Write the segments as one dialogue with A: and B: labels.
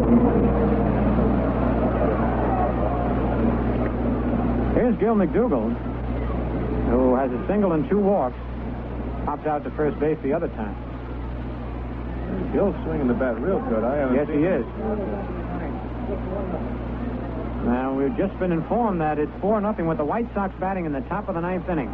A: Here's Gil McDougall, who has a single and 2 walks. Popped out to first base the other time.
B: Gil's swinging the bat real good.
A: Yes, he is. Now, we've just been informed that it's 4-0 with the White Sox batting in the top of the 9th inning.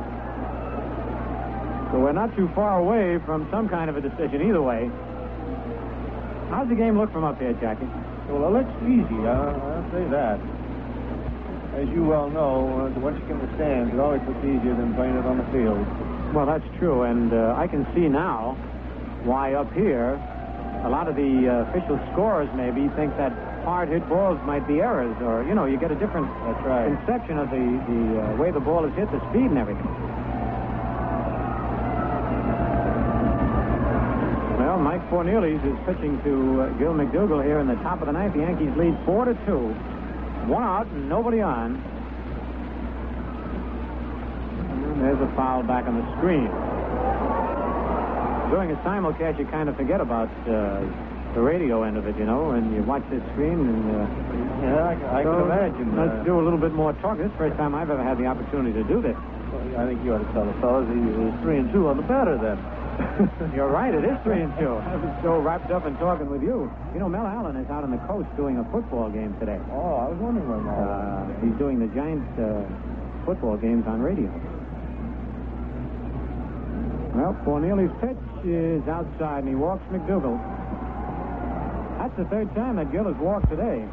A: So we're not too far away from some kind of a decision either way. How's the game look from up here, Jackie?
B: Well, it looks easy. I'll say that. As you well know, once you get in the stands, it always looks easier than playing it on the field.
A: Well, that's true, and I can see now why up here a lot of the official scorers maybe think that hard hit balls might be errors, or, you know, you get a different conception of the way the ball is hit, the speed and everything. Well, Mike Cornelius is pitching to Gil McDougall here in the top of the 9th. The Yankees lead 4-2. 1 out and nobody on. And there's a foul back on the screen. Doing a simulcast, you kind of forget about the radio end of it, you know, and you watch this screen. And
B: yeah, I can imagine.
A: Let's do a little bit more talking. This is the first time I've ever had the opportunity to do this.
B: Well, I think you ought to tell the fellas he was 3-2 on the batter then.
A: You're right, it is 3-2. I was so wrapped up in talking with you. You know, Mel Allen is out on the coast doing a football game today.
B: Oh, I was wondering where Mel was.
A: He's doing the Giants football games on radio. Well, Cornelius' pitch is outside, and he walks McDougall. That's the 3rd time that Gil has walked today.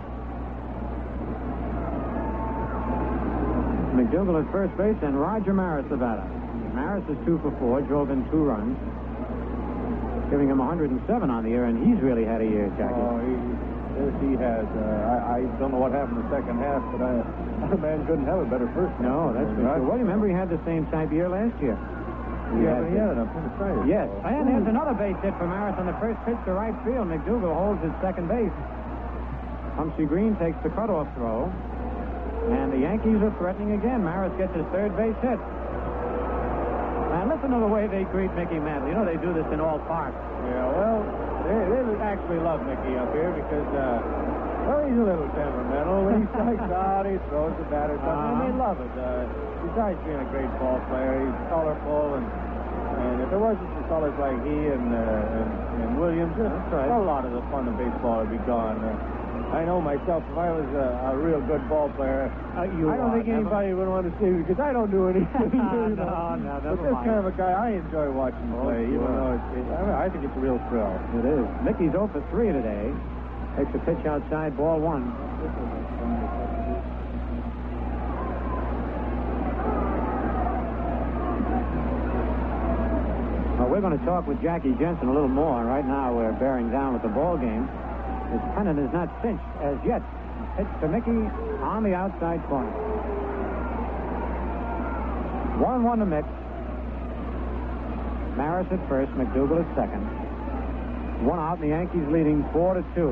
A: McDougall at first base, and Roger Maris the batter. Maris is 2 for 4, drove in 2 runs, giving him 107 on the year, and he's really had a year, Jackie.
B: Oh, yes, he has. I don't know what happened in the second half, but a man couldn't have a better first half.
A: No, that's for sure. Well, you remember he had the same type year last year.
B: Yeah, he had it up in the face.
A: Yes, and there's another base hit for Maris on the first pitch to right field. McDougall holds his second base. Humphrey Green takes the cutoff throw, and the Yankees are threatening again. Maris gets his 3rd base hit. And listen to the way they greet Mickey Mantle. You know, they do this in all parks.
B: Yeah, well, they actually love Mickey up here because, well, he's a little temperamental. When he strikes out, he throws the bat or something, and they love it. Besides being a great ball player, he's colorful, and if there wasn't for fellas like he and Williams, a lot of the fun of baseball would be gone. I know myself, if I was a real good ball player, I don't think anybody would want to see me because I don't do anything.
A: No,
B: but this kind of a guy, I enjoy watching him play, even though I think it's a real thrill.
A: It is. Mickey's 0 for 3 today. Takes a pitch outside, ball 1. Well, we're going to talk with Jackie Jensen a little more. Right now, we're bearing down with the ball game. His pennant is not cinched as yet. Pitch to Mickey on the outside corner. 1-1 to Mick. Maris at first, McDougall at second. 1 out, and the Yankees leading 4-2.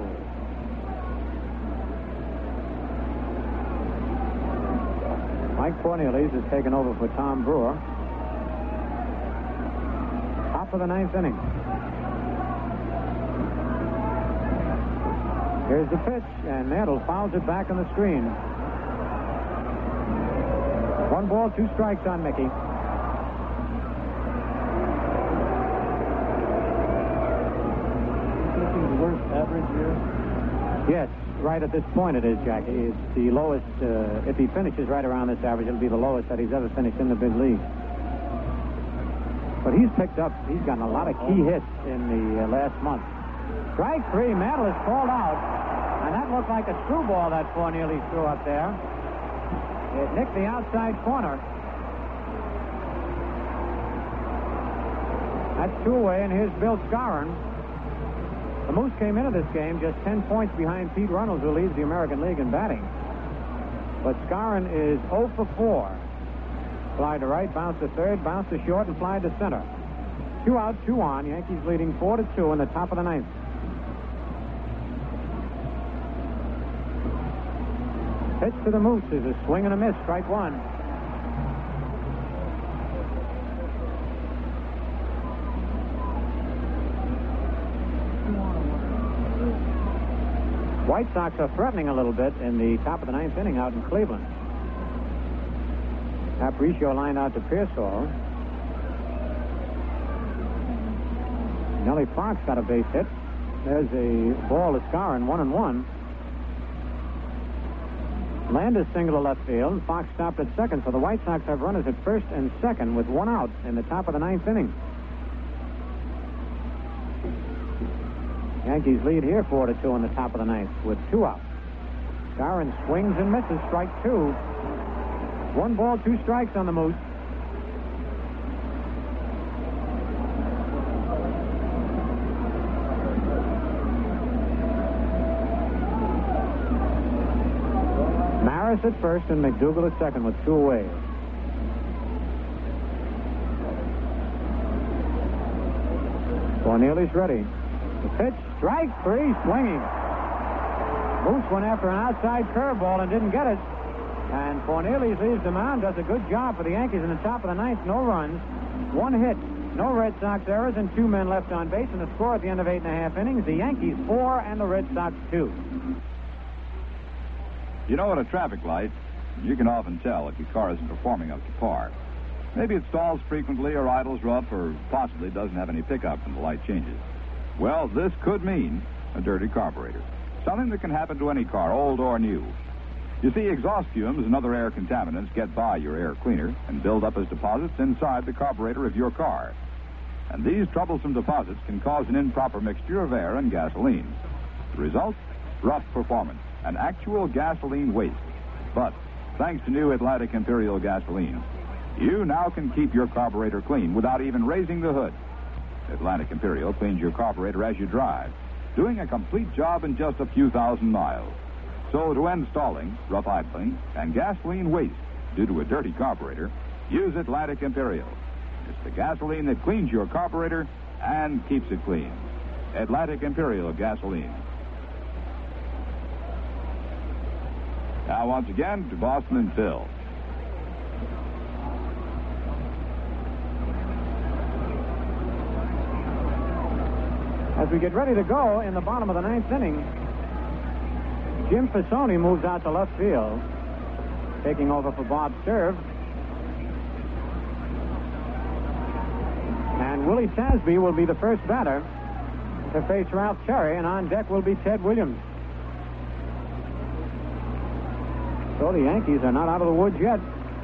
A: Mike Cornelius has taken over for Tom Brewer. Top of the 9th inning. Here's the pitch, and Mantle fouls it back on the screen. 1 ball, 2 strikes on Mickey.
B: This is the worst average here?
A: Yes, right at this point it is, Jackie. It's the lowest, if he finishes right around this average, it'll be the lowest that he's ever finished in the big league. But he's gotten a lot of key hits in the last month. Strike 3, Mantle is called out, and that looked like a screwball that Cornelius threw up there. It nicked the outside corner. That's 2 away, and here's Bill Skowron. The Moose came into this game just 10 points behind Pete Runnels, who leads the American League in batting. But Skowron is 0 for 4. Fly to right, bounce to third, bounce to short, and fly to center. 2 out, 2 on. Yankees leading 4-2 in the top of the 9th. Pitch to the Moose is a swing and a miss. Strike 1. White Sox are threatening a little bit in the top of the ninth inning out in Cleveland. Aparicio lined out to Pearsall. Nellie Fox got a base hit. There's a ball to Skowron, 1-1. Landis single to left field. Fox stopped at second, so the White Sox have runners at first and second with one out in the top of the ninth inning. Yankees lead here 4-2 in the top of the ninth with two outs. Skowron swings and misses, strike two. 1 ball, 2 strikes on the Moose. Maris at first and McDougal at second with 2 away. Cornelius ready. The pitch, strike 3, swinging. Moose went after an outside curveball and didn't get it. And Cornelius leaves the mound, does a good job for the Yankees in the top of the ninth. No runs, 1 hit, no Red Sox errors, and 2 men left on base. And the score at the end of 8.5 innings, the Yankees 4 and the Red Sox 2.
C: You know, at a traffic light, you can often tell if your car isn't performing up to par. Maybe it stalls frequently or idles rough or possibly doesn't have any pickup when the light changes. Well, this could mean a dirty carburetor. Something that can happen to any car, old or new. You see, exhaust fumes and other air contaminants get by your air cleaner and build up as deposits inside the carburetor of your car. And these troublesome deposits can cause an improper mixture of air and gasoline. The result? Rough performance and actual gasoline waste. But thanks to new Atlantic Imperial gasoline, you now can keep your carburetor clean without even raising the hood. Atlantic Imperial cleans your carburetor as you drive, doing a complete job in just a few thousand miles. So to end stalling, rough idling, and gasoline waste due to a dirty carburetor, use Atlantic Imperial. It's the gasoline that cleans your carburetor and keeps it clean. Atlantic Imperial gasoline. Now once again to Boston and Phil.
A: As we get ready to go in the bottom of the ninth inning, Jim Fasoni moves out to left field, taking over for Bob Cerv. And Willie Tasby will be the first batter to face Ralph Terry, and on deck will be Ted Williams. So the Yankees are not out of the woods yet.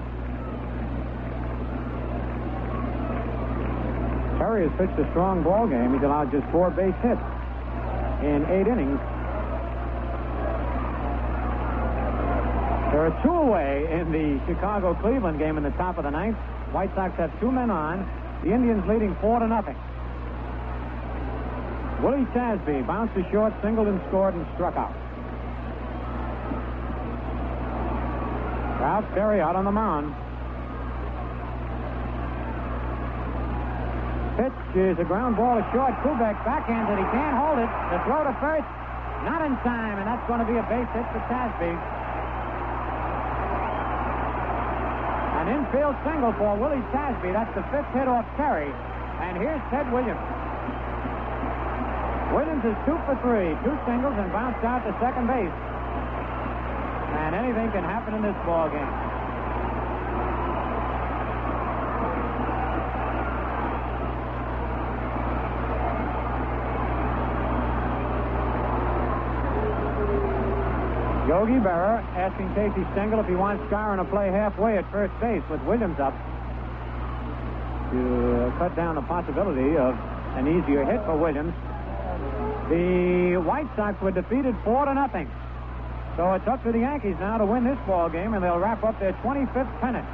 A: Terry has pitched a strong ball game. He's allowed just 4 base hits in 8 innings. There are 2 away in the Chicago-Cleveland game in the top of the ninth. White Sox have 2 men on. The Indians leading 4-0. Willie Tasby bounced to short, singled and scored and struck out. Ralph Terry out on the mound. Pitch is a ground ball to short. Kubek backhanded. He can't hold it. The throw to first. Not in time, and that's going to be a base hit for Tasby. An infield single for Willie Tasby. That's the 5th hit off Terry. And here's Ted Williams. Williams is 2 for 3. 2 singles and bounced out to second base. And anything can happen in this ball game. Yogi Berra asking Casey Stengel if he wants Skowron to play halfway at first base with Williams up to cut down the possibility of an easier hit for Williams. The White Sox were defeated 4-0. So it's up to the Yankees now to win this ball game, and they'll wrap up their 25th pennant.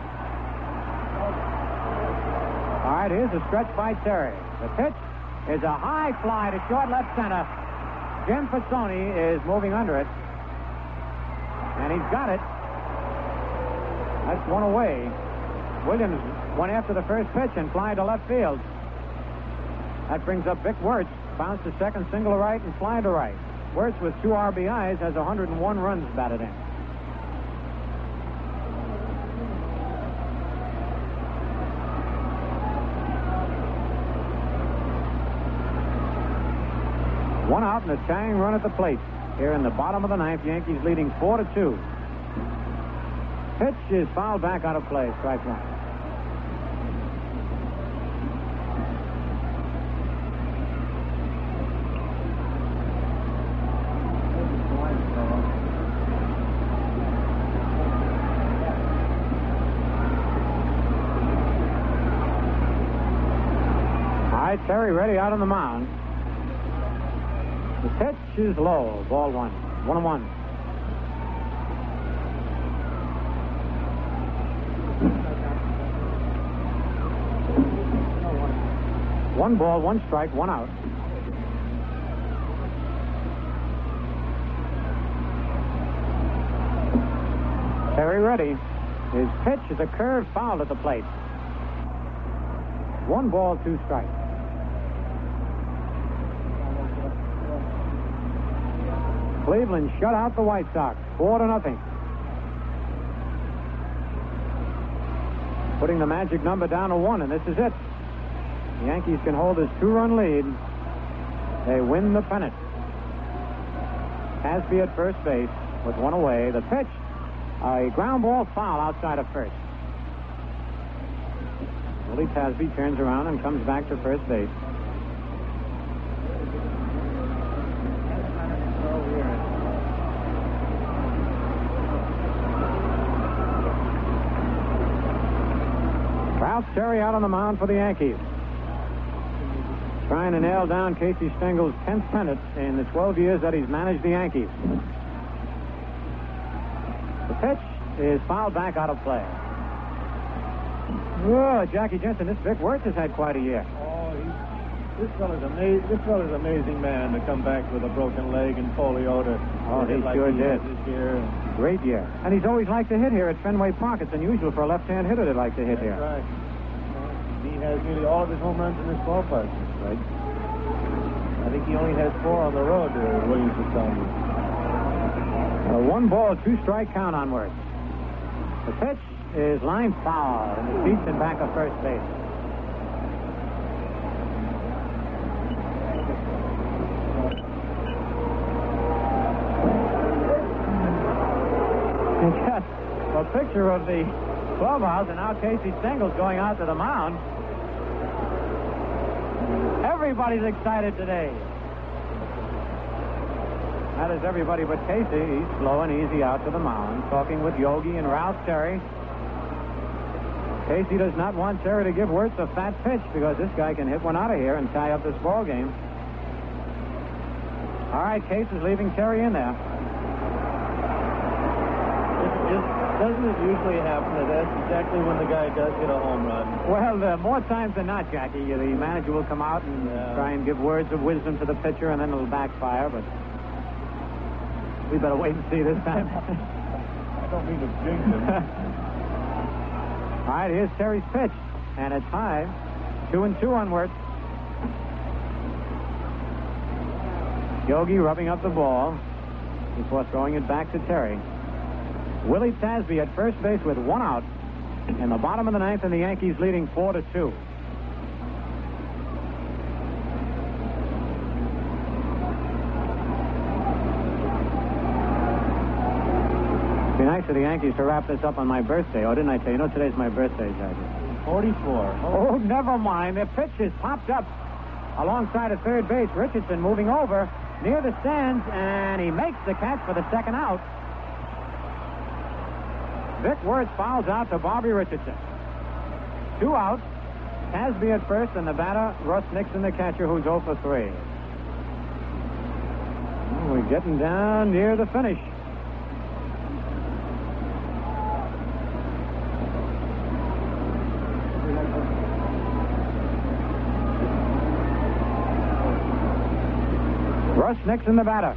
A: All right, here's a stretch by Terry. The pitch is a high fly to short left center. Jim Fasoni is moving under it. And he's got it. That's 1 away. Williams went after the first pitch and fly to left field. That brings up Vic Wertz. Bounce to second, single to right, and fly to right. Wertz with 2 RBIs has 101 runs batted in. One out and a tying run at the plate. here in the bottom of the ninth. Yankees leading 4-2. Pitch is fouled back out of play. Strike one. Terry ready out on the mound. The pitch is low. Ball one. 1-1. One ball, one strike, one out. Terry ready. His pitch is a curve foul at the plate. 1 ball, 2 strikes. Cleveland shut out the White Sox 4-0. Putting the magic number down to 1, and this is it. The Yankees can hold this 2-run lead. They win the pennant. Tasby at first base with 1 away. The pitch, a ground ball foul outside of first. Willie Tasby turns around and comes back to first base. Ralph Terry out on the mound for the Yankees. Trying to nail down Casey Stengel's 10th pennant in the 12 years that he's managed the Yankees. The pitch is fouled back out of play. Whoa, Jackie Jensen, this Vic Wertz has had quite a year.
B: Oh, this fella's an amazing man to come back with a broken leg and polio to.
A: Oh, he
B: like
A: sure
B: he
A: did.
B: This year.
A: Great year. And he's always liked to hit here at Fenway Park. It's unusual for a left-hand hitter to like to hit here.
B: That's right. He has nearly all of his home runs in this ballpark. Right. I think he only has 4 on the road, Williams was telling me.
A: A 1 ball, 2 strike count onward. The pitch is line foul in the seats in back of first base. Just a picture of the clubhouse, and now Casey Stengel's going out to the mound. Everybody's excited today. That is everybody but Casey. He's slow and easy out to the mound, talking with Yogi and Ralph Terry. Casey does not want Terry to give Wertz a fat pitch because this guy can hit one out of here and tie up this ball game. All right, Case is leaving Terry in there.
B: Doesn't it usually happen that that's exactly when the guy does hit a home run?
A: Well, more times than not, Jackie. The manager will come out and try and give words of wisdom to the pitcher, and then it'll backfire, but we better wait and see this time.
B: I don't mean to jinx him.
A: All right, here's Terry's pitch, and a tie. 2-2 onward. Yogi rubbing up the ball before throwing it back to Terry. Willie Tasby at first base with 1 out in the bottom of the ninth, and the Yankees leading 4-2. It'd be nice for the Yankees to wrap this up on my birthday. Oh, didn't I tell you? You know, today's my birthday, Jackie.
B: 44.
A: Oh, never mind. The pitch is popped up alongside of third base. Richardson moving over near the stands, and he makes the catch for the second out. Vic Wertz fouls out to Bobby Richardson. 2 outs. Tasby at first, and the batter, Russ Nixon, the catcher, who's 0 for 3. We're getting down near the finish. Russ Nixon, the batter.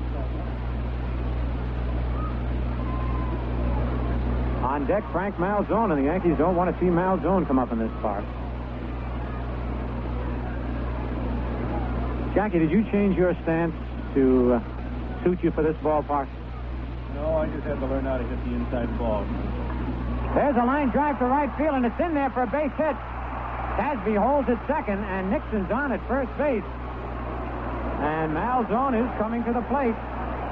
A: On deck, Frank Malzone, and the Yankees don't want to see Malzone come up in this park. Jackie, did you change your stance to suit you for this ballpark?
B: No, I just had to learn how to hit the inside ball.
A: There's a line drive to right field, and it's in there for a base hit. Tasby holds at second, and Nixon's on at first base. And Malzone is coming to the plate.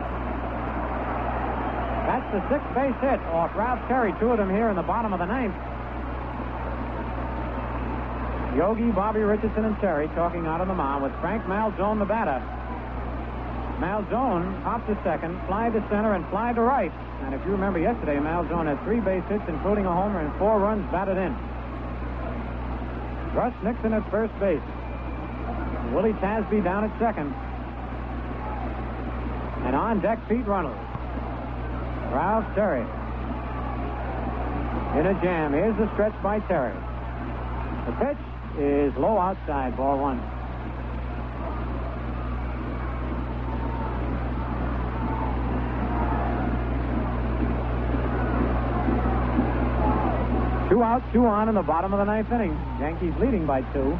A: a six-base hit off Ralph Terry, two of them here in the bottom of the ninth. Yogi, Bobby Richardson, and Terry talking out on the mound with Frank Malzone, the batter. Malzone popped to second, fly to center, and fly to right. And if you remember yesterday, Malzone had 3 base hits, including a homer, and 4 runs batted in. Russ Nixon at first base. Willie Tasby down at second. And on deck, Pete Runnels. Ralph Terry. In a jam. Here's the stretch by Terry. The pitch is low outside, ball 1. Two out, 2 on in the bottom of the ninth inning. Yankees leading by 2.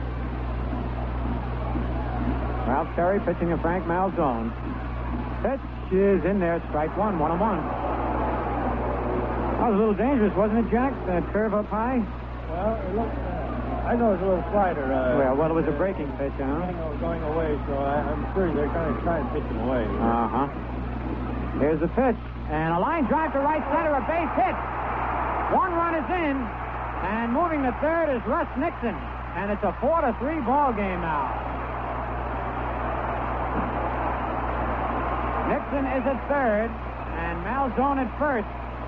A: Ralph Terry pitching to Frank Malzone. Pitch is in there, strike 1, 1-1. That was a little dangerous, wasn't it, Jack? That curve up high?
B: Well, it looked, I know it's a little slider.
A: Well, it was a breaking pitch, huh?
B: Going away, so I'm sure they're kind of trying to pitch him away.
A: Uh-huh. Here's the pitch. And a line drive to right center, a base hit. 1 run is in, and moving to third is Russ Nixon. And it's a 4-3 ball game now. Nixon is at third, and Malzone at first.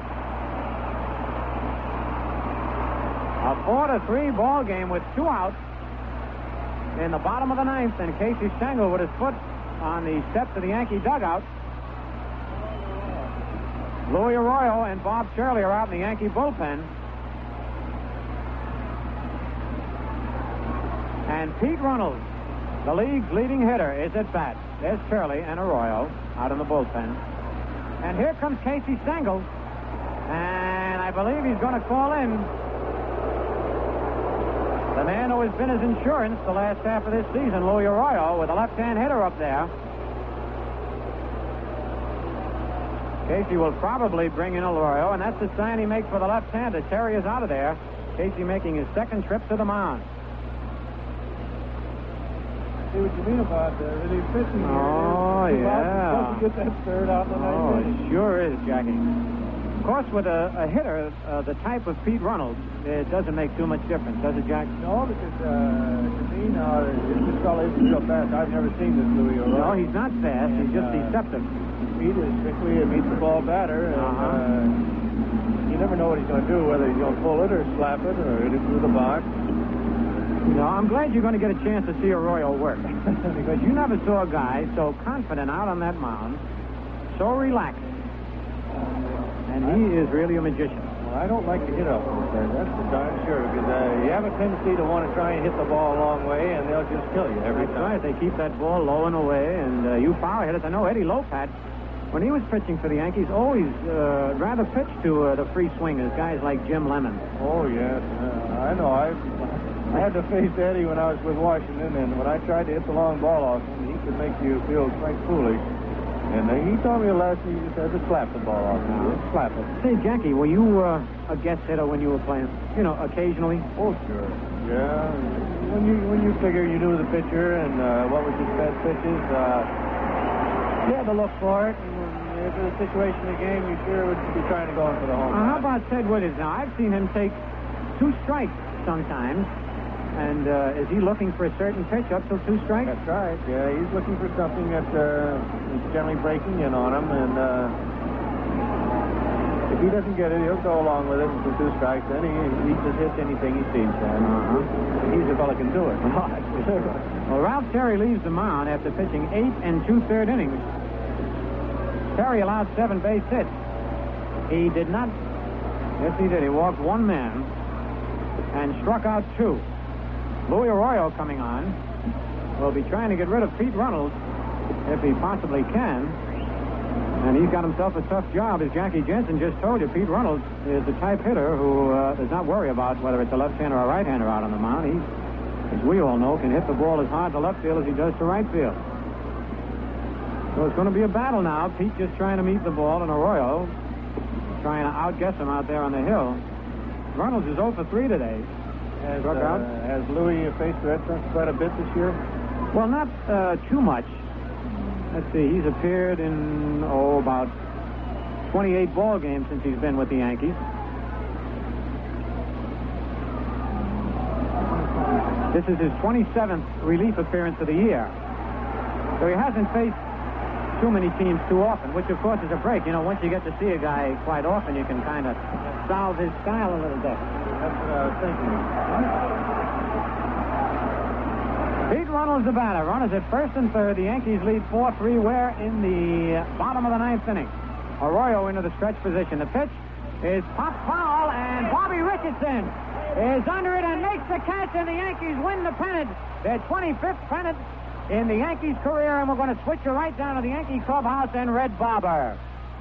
A: A 4-3 ball game with 2 outs in the bottom of the ninth, and Casey Stengel with his foot on the steps of the Yankee dugout. Louis Arroyo and Bob Shirley are out in the Yankee bullpen. And Pete Runnels, the league's leading hitter, is at bat. There's Shirley and Arroyo out in the bullpen. And here comes Casey Stengel. And I believe he's going to call in the man who has been his insurance the last half of this season, Louis Arroyo, with a left-hand hitter up there. Casey will probably bring in Arroyo, and that's the sign he makes for the left-hander. Terry is out of there. Casey making his second trip to the mound.
B: See what you mean about really pitching here.
A: Oh, yeah.
B: Doesn't get that third out the ninth.
A: Oh, it sure is, Jackie. Of course, with a hitter the type of Pete Runnels, it doesn't make too much difference, does it, Jack?
B: No, because to me now, this fellow isn't real fast. I've never seen this Louis Arroyo.
A: No, he's not fast. He's just deceptive.
B: Pete is strictly a meet-the-ball batter. And, you never know what he's going to do, whether he's going to pull it or slap it or hit it through the box.
A: No, I'm glad you're going to get a chance to see Arroyo work. Because you never saw a guy so confident out on that mound, so relaxed. And he is really a magician.
B: Well, I don't like to hit up there. That's for darn sure. Because you have a tendency to want to try and hit the ball a long way, and they'll just kill you every time.
A: Right. They keep that ball low and away, and you power hitters. I know Eddie Lopat, when he was pitching for the Yankees, always rather pitch to the free swingers, guys like Jim Lemon.
B: Oh, yes. I know. I had to face Eddie when I was with Washington, and when I tried to hit the long ball off him, he could make you feel quite foolish. And he told me last year, he just had to slap the ball off. Slap it.
A: Say, Jackie, were you a guest hitter when you were playing? You know, occasionally?
B: Oh, sure. Yeah. When you figure you knew the pitcher and what was his best pitches, you had to look for it. And if it was a situation in the game, you sure would be trying to go in for the home run.
A: How about Ted Williams? Now, I've seen him take 2 strikes sometimes. And is he looking for a certain pitch up till 2 strikes?
B: That's right. Yeah, he's looking for something that is generally breaking in on him. And if he doesn't get it, he'll go along with it until 2 strikes. Then he just hits anything he sees. And he's a fella can do it.
A: Well, Ralph Terry leaves the mound after pitching 8 2/3 innings. Terry allowed 7 base hits. He did not. Yes, he did. He walked 1 man and struck out 2. Louis Arroyo coming on will be trying to get rid of Pete Runnels if he possibly can. And he's got himself a tough job. As Jackie Jensen just told you, Pete Runnels is the type hitter who does not worry about whether it's a left-hander or a right-hander out on the mound. He, as we all know, can hit the ball as hard to left field as he does to right field. So it's going to be a battle now. Pete just trying to meet the ball, and Arroyo trying to outguess him out there on the hill. Runnels is 0 for 3 today.
B: Has Louis faced Red Sox quite a bit this year?
A: Well, not too much. Let's see. He's appeared in, about 28 ball games since he's been with the Yankees. This is his 27th relief appearance of the year. So he hasn't faced too many teams too often, which, of course, is a break. You know, once you get to see a guy quite often, you can kind of solve his style a little bit.
B: That's what I was thinking.
A: Pete Runnels, the batter. Runners at first and third. The Yankees lead 4-3. We're in the bottom of the ninth inning. Arroyo into the stretch position. The pitch is popped foul, and Bobby Richardson is under it and makes the catch, and the Yankees win the pennant. Their 25th pennant in the Yankees' career, and we're going to switch you right down to the Yankee clubhouse and Red Barber.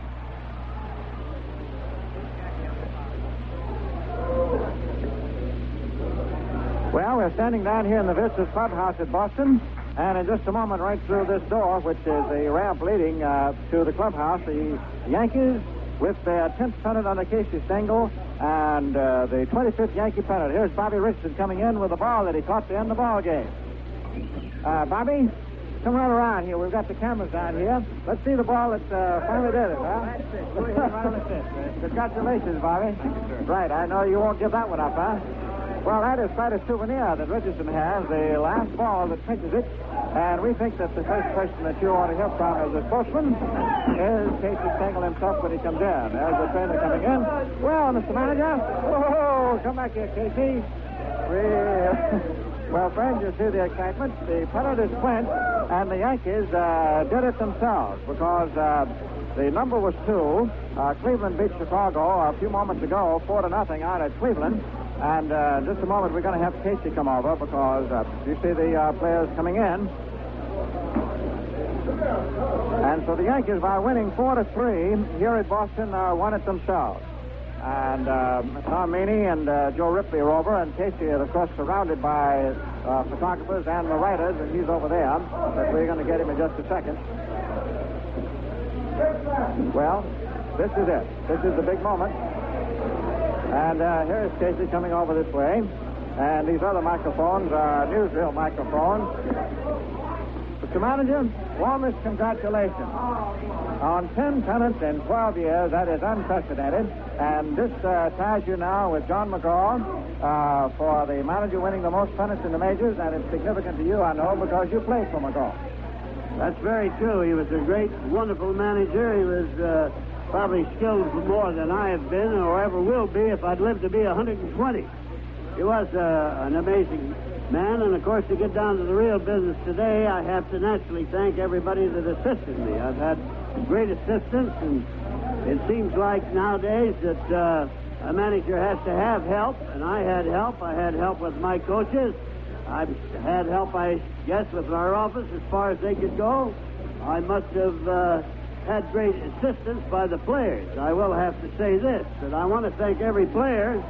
A: Well, we're standing down here in the Vistas clubhouse at Boston, and in just a moment, right through this door, which is a ramp leading to the clubhouse, the Yankees with their 10th pennant under Casey Stengel and the 25th Yankee pennant. Here's Bobby Richardson coming in with the ball that he caught to end the ball game. Bobby, come right around here. We've got the cameras down here. Let's see the ball that finally did it, huh? Congratulations, Bobby. Right, I know you won't give that one up, huh? Well, that is quite a souvenir that Richardson has, the last ball that pinches it. And we think that the first person that you want to hear from as a spokesman is Casey Stengel himself when he comes in. There's the trainer coming in. Well, Mr. Manager. Oh, come back here, Casey. Well, friends, you see the excitement. The pennant is clinched, and the Yankees did it themselves because the number was 2. Cleveland beat Chicago a few moments ago, 4-0 out at Cleveland. And in just a moment, we're going to have Casey come over because you see the players coming in. And so the Yankees, by winning 4-3 here at Boston, won it themselves. And Tom Meany and Joe Ripley are over, and Casey is, of course, surrounded by photographers and the writers, and he's over there. But we're going to get him in just a second. Well, this is it. This is the big moment. And here is Casey coming over this way. And these other microphones are newsreel microphones. Mr. Manager, warmest congratulations. On 10 pennants in 12 years, that is unprecedented. And this ties you now with John McGraw for the manager winning the most pennants in the majors. And it's significant to you, I know, because you played for McGraw.
D: That's very true. He was a great, wonderful manager. He was probably skilled more than I have been or ever will be if I'd lived to be 120. He was an amazing man, and of course, to get down to the real business today, I have to naturally thank everybody that assisted me. I've had great assistance, and it seems like nowadays that a manager has to have help, and I had help. I had help with my coaches. I've had help, I guess, with our office as far as they could go. I must have had great assistance by the players. I will have to say this, that I want to thank every player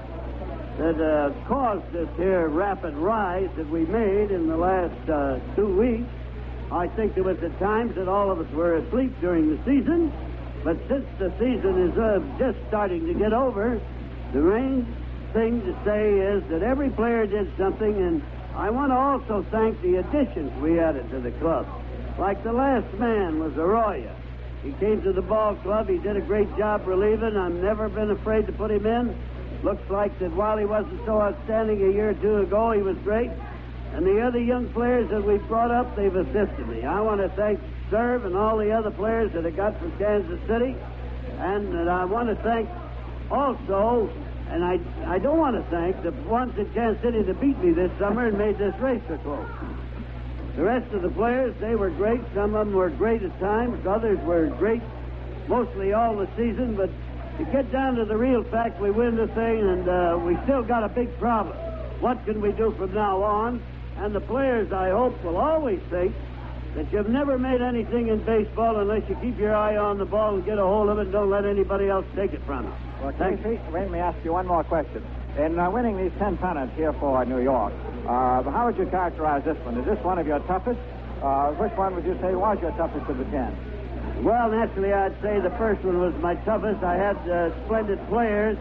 D: that caused this here rapid rise that we made in the last 2 weeks. I think there was at times that all of us were asleep during the season, but since the season is just starting to get over, the main thing to say is that every player did something, and I want to also thank the additions we added to the club. Like the last man was Arroyo. He came to the ball club. He did a great job relieving. I've never been afraid to put him in. Looks like that while he wasn't so outstanding a year or two ago, he was great. And the other young players that we've brought up, they've assisted me. I want to thank Serve and all the other players that I got from Kansas City. And I want to thank also, and I don't want to thank the ones in Kansas City that beat me this summer and made this race so close. The rest of the players, they were great. Some of them were great at times. Others were great mostly all the season. But to get down to the real fact, we win the thing, and we still got a big problem. What can we do from now on? And the players, I hope, will always think that you've never made anything in baseball unless you keep your eye on the ball and get a hold of it and don't let anybody else take it from you.
A: Well, Casey, let me ask you one more question. In winning these 10 pennants here for New York, how would you characterize this one? Is this one of your toughest? Which one would you say was your toughest of the 10?
D: Well, naturally, I'd say the first one was my toughest. I had splendid players,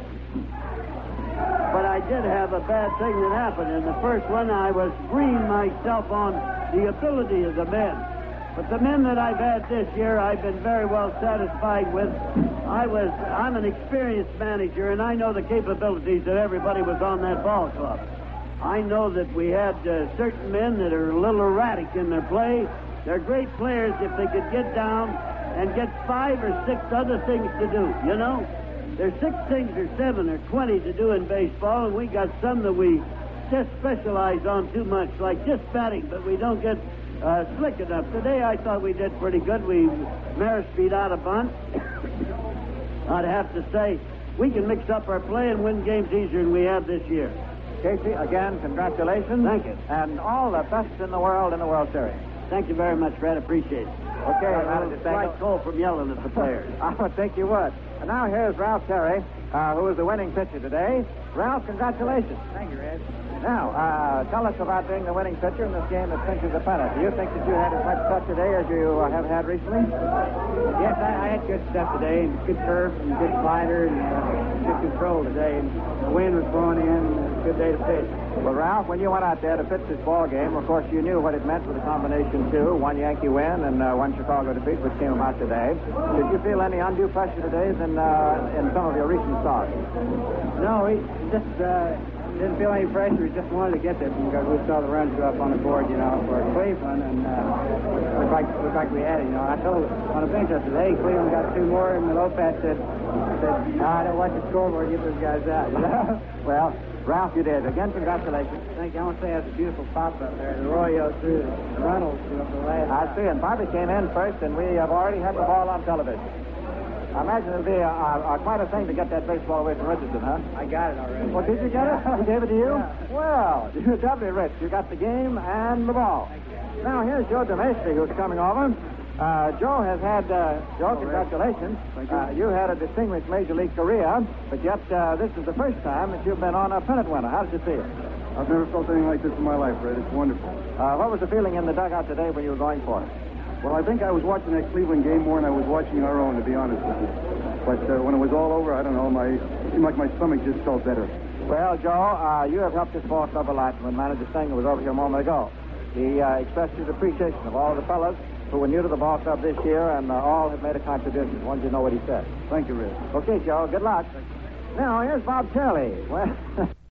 D: but I did have a bad thing that happened. In the first one, I was green myself on the ability of the men. But the men that I've had this year, I've been very well satisfied with. I'm an experienced manager, and I know the capabilities that everybody was on that ball club. I know that we had certain men that are a little erratic in their play. They're great players if they could get down and get 5 or 6 other things to do, you know? There's 6 things or 7 or 20 to do in baseball, and we got some that we just specialize on too much, like just batting, but we don't get slick enough. Today I thought we did pretty good. Maris beat out a bunt. I'd have to say we can mix up our play and win games easier than we have this year.
A: Casey, again, congratulations.
D: Thank you.
A: And all the best in the World Series.
D: Thank you very much, Fred. Appreciate it.
A: Okay,
D: Manager Stengel. Cold from yelling at the players.
A: I would think you would. And now here's Ralph Terry, who is the winning pitcher today. Ralph, congratulations.
B: Thank you, Red.
A: Now, tell us about being the winning pitcher in this game that clinches the pennant. Do you think that you had as much stuff today as you have had recently?
B: Yes, I had good stuff today, and good curve, and good slider, and good control today. And the wind was blowing in, and it was a good day to pitch.
A: Well, Ralph, when you went out there to pitch this ball game, of course, you knew what it meant with the combination 2, 1 Yankee win and 1 Chicago defeat, which came about today. Did you feel any undue pressure today in some of your recent starts?
B: No, we just didn't feel any pressure. We just wanted to get there because we saw the runs go up on the board, for Cleveland, and looked like we had it. I told on the bench yesterday, Cleveland got 2 more, and Lopez said, I don't watch the scoreboard, get those guys out.
A: Well, Ralph, you did. Again, congratulations.
B: Thank you. I want to say that's a beautiful pop up there. The Arroyo through the Reynolds for the last.
A: I see, and Bobby came in first, and we have already had the ball on television. I imagine it'll be quite a thing to get that baseball away from Richardson, huh?
B: I got it already.
A: Well, did you get it? He gave it to you?
B: Yeah.
A: Well, you're doubly rich. You got the game and the ball. Now, here's Joe DeMaestri, who's coming over. Joe has had, Joe, congratulations.
B: Thank you.
A: You had a distinguished Major League career, but yet this is the first time that you've been on a pennant winner. How did you feel?
E: I've never felt anything like this in my life, Red. It's wonderful.
A: What was the feeling in the dugout today when you were going for it?
E: Well, I think I was watching that Cleveland game more than I was watching our own, to be honest with you. But when it was all over, I don't know, it seemed like my stomach just felt better.
A: Well, Joe, you have helped this ball club a lot. When Manager Stengel was over here a moment ago, he expressed his appreciation of all the fellas who were new to the ball club this year and all have made a contribution. Wanted you to know what he said.
E: Thank you, Red.
A: Okay, Joe, good luck. Now, here's Bob Turley. Well...